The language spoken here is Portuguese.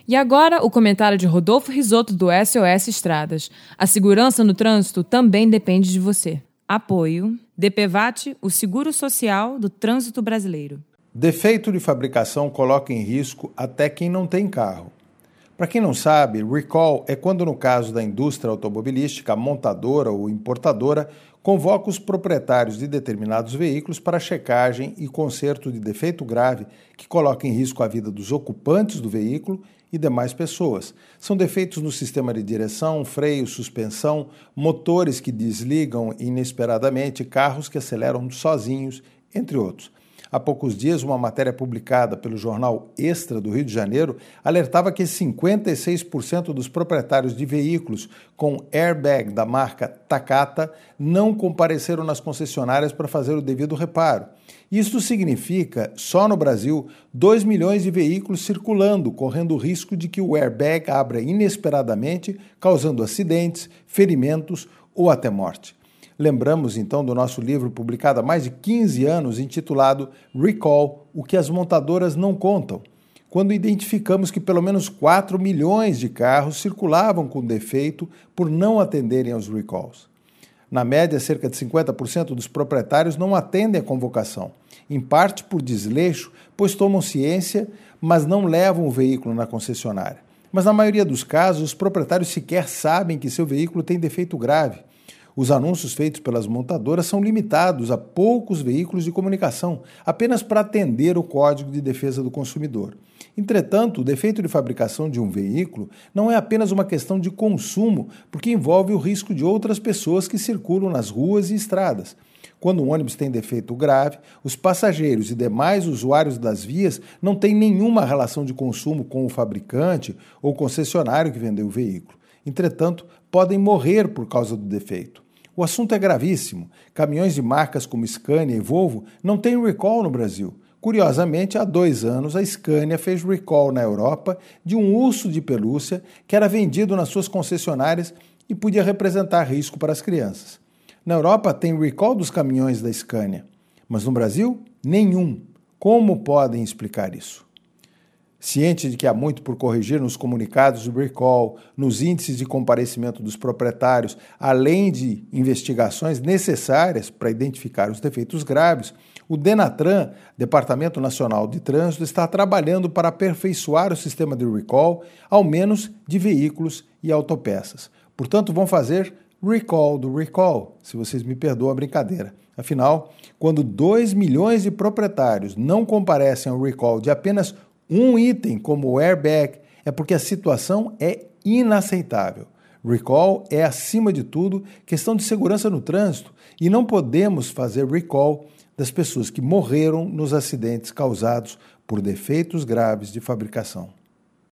E agora, o comentário de Rodolfo Risotto do SOS Estradas. A segurança no trânsito também depende de você. Apoio DPVAT, o seguro social do trânsito brasileiro. Defeito de fabricação coloca em risco até quem não tem carro. Para quem não sabe, recall é quando, no caso da indústria automobilística, a montadora ou importadora convoca os proprietários de determinados veículos para checagem e conserto de defeito grave que coloca em risco a vida dos ocupantes do veículo e demais pessoas. São defeitos no sistema de direção, freio, suspensão, motores que desligam inesperadamente, carros que aceleram sozinhos, entre outros. Há poucos dias, uma matéria publicada pelo jornal Extra do Rio de Janeiro alertava que 56% dos proprietários de veículos com airbag da marca Takata não compareceram nas concessionárias para fazer o devido reparo. Isso significa, só no Brasil, 2 milhões de veículos circulando, correndo o risco de que o airbag abra inesperadamente, causando acidentes, ferimentos ou até morte. Lembramos, então, do nosso livro publicado há mais de 15 anos, intitulado Recall, o que as montadoras não contam, quando identificamos que pelo menos 4 milhões de carros circulavam com defeito por não atenderem aos recalls. Na média, cerca de 50% dos proprietários não atendem à convocação, em parte por desleixo, pois tomam ciência, mas não levam o veículo na concessionária. Mas na maioria dos casos, os proprietários sequer sabem que seu veículo tem defeito grave. Os anúncios feitos pelas montadoras são limitados a poucos veículos de comunicação, apenas para atender o Código de Defesa do Consumidor. Entretanto, o defeito de fabricação de um veículo não é apenas uma questão de consumo, porque envolve o risco de outras pessoas que circulam nas ruas e estradas. Quando um ônibus tem defeito grave, os passageiros e demais usuários das vias não têm nenhuma relação de consumo com o fabricante ou concessionário que vendeu o veículo. Entretanto, podem morrer por causa do defeito. O assunto é gravíssimo. Caminhões de marcas como Scania e Volvo não têm recall no Brasil. Curiosamente, há 2 anos, a Scania fez recall na Europa de um urso de pelúcia que era vendido nas suas concessionárias e podia representar risco para as crianças. Na Europa, tem recall dos caminhões da Scania, mas no Brasil, nenhum. Como podem explicar isso? Ciente de que há muito por corrigir nos comunicados de recall, nos índices de comparecimento dos proprietários, além de investigações necessárias para identificar os defeitos graves, o Denatran, Departamento Nacional de Trânsito, está trabalhando para aperfeiçoar o sistema de recall, ao menos de veículos e autopeças. Portanto, vão fazer recall do recall, se vocês me perdoam a brincadeira. Afinal, quando 2 milhões de proprietários não comparecem ao recall de apenas um item como o airbag, é porque a situação é inaceitável. Recall é, acima de tudo, questão de segurança no trânsito e não podemos fazer recall das pessoas que morreram nos acidentes causados por defeitos graves de fabricação.